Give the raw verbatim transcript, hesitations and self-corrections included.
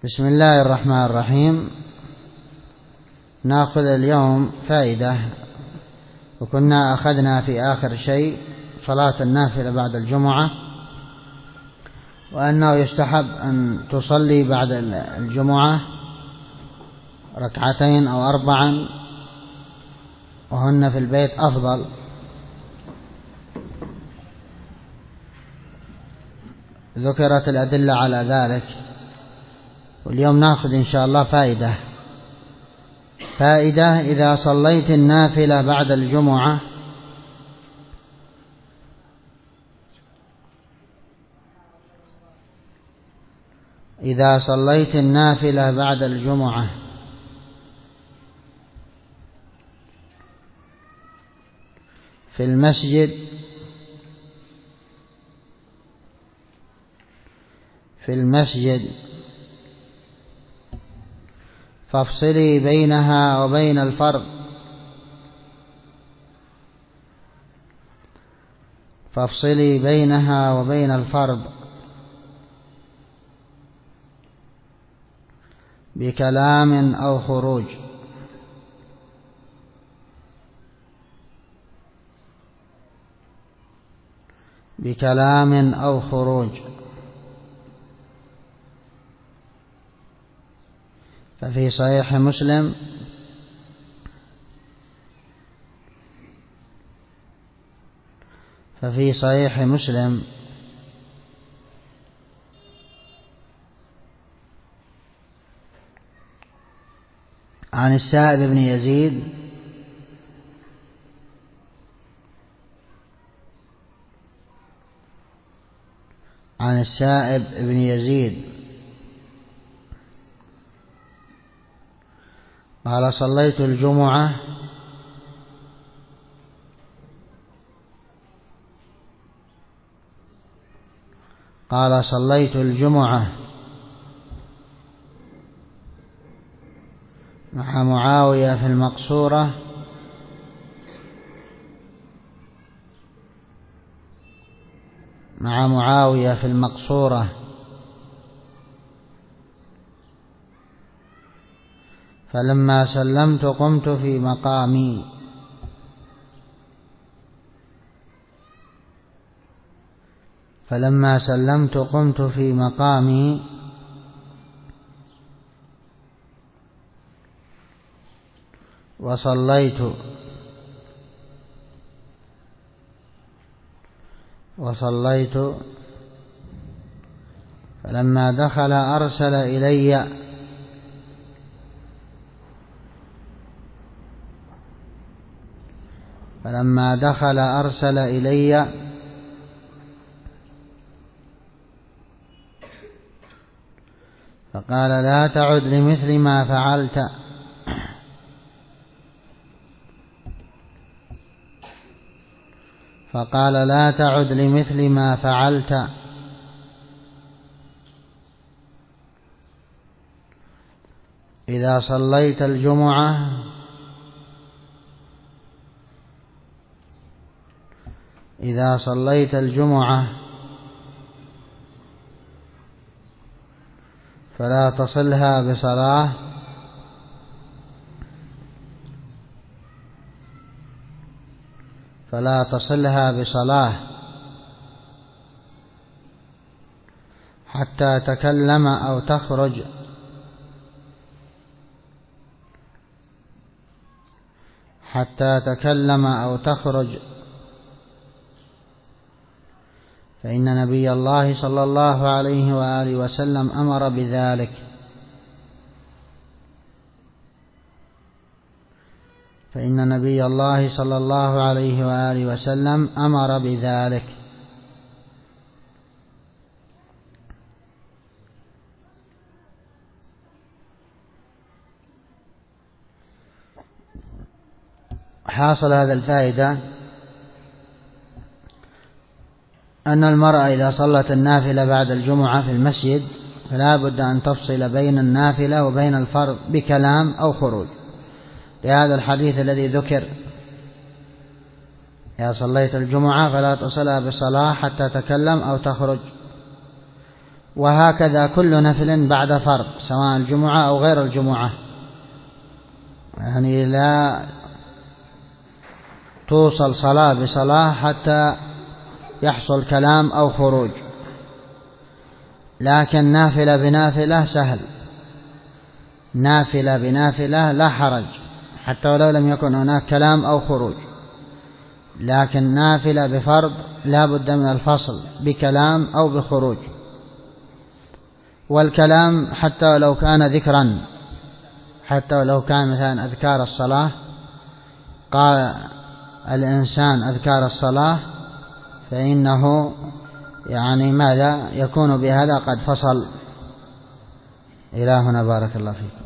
بسم الله الرحمن الرحيم. نأخذ اليوم فائدة، وكنا أخذنا في آخر شيء صلاة النافلة بعد الجمعة، وأنه يستحب أن تصلي بعد الجمعة ركعتين أو أربعا، وهن في البيت أفضل. ذكرت الأدلة على ذلك، واليوم نأخذ إن شاء الله فائدة فائدة إذا صليت النافلة بعد الجمعة إذا صليت النافلة بعد الجمعة في المسجد في المسجد فافصلي بينها وبين الفرض فافصلي بينها وبين الفرض بكلام أو خروج بكلام أو خروج ففي صحيح مسلم ففي صحيح مسلم عن السائب بن يزيد عن السائب بن يزيد قال: صليت الجمعة قال صليت الجمعة مع معاوية في المقصورة مع معاوية في المقصورة فلما سلمت قمت في مقامي فلما سلمت قمت في مقامي وصليت وصليت فلما دخل أرسل إلي فلما دخل أرسل إلي فقال: لا تعد لمثل ما فعلت فقال لا تعد لمثل ما فعلت إذا صليت الجمعة إذا صليت الجمعة فلا تصلها بصلاة فلا تصلها بصلاة حتى تكلم أو تخرج حتى تكلم أو تخرج فإن نبي الله صلى الله عليه وآله وسلم أمر بذلك فإن نبي الله صلى الله عليه وآله وسلم أمر بذلك. حاصل هذا الفائدة أن المرأة إذا صلت النافلة بعد الجمعة في المسجد فلا بد أن تفصل بين النافلة وبين الفرض بكلام أو خروج، لهذا الحديث الذي ذكر: إذا صليت الجمعة فلا تصلها بصلاة حتى تكلم أو تخرج. وهكذا كل نفل بعد فرض سواء الجمعة أو غير الجمعة، يعني لا توصل صلاة بصلاة حتى يحصل كلام أو خروج، لكن نافلة بنافلة سهل، نافلة بنافلة لا حرج حتى ولو لم يكن هناك كلام أو خروج، لكن نافلة بفرض لا بد من الفصل بكلام أو بخروج. والكلام حتى ولو كان ذكرا، حتى ولو كان مثلا أذكار الصلاة، قال الإنسان أذكار الصلاة فإنه يعني ماذا يكون بهذا قد فصل. إلى هنا بارك الله فيكم.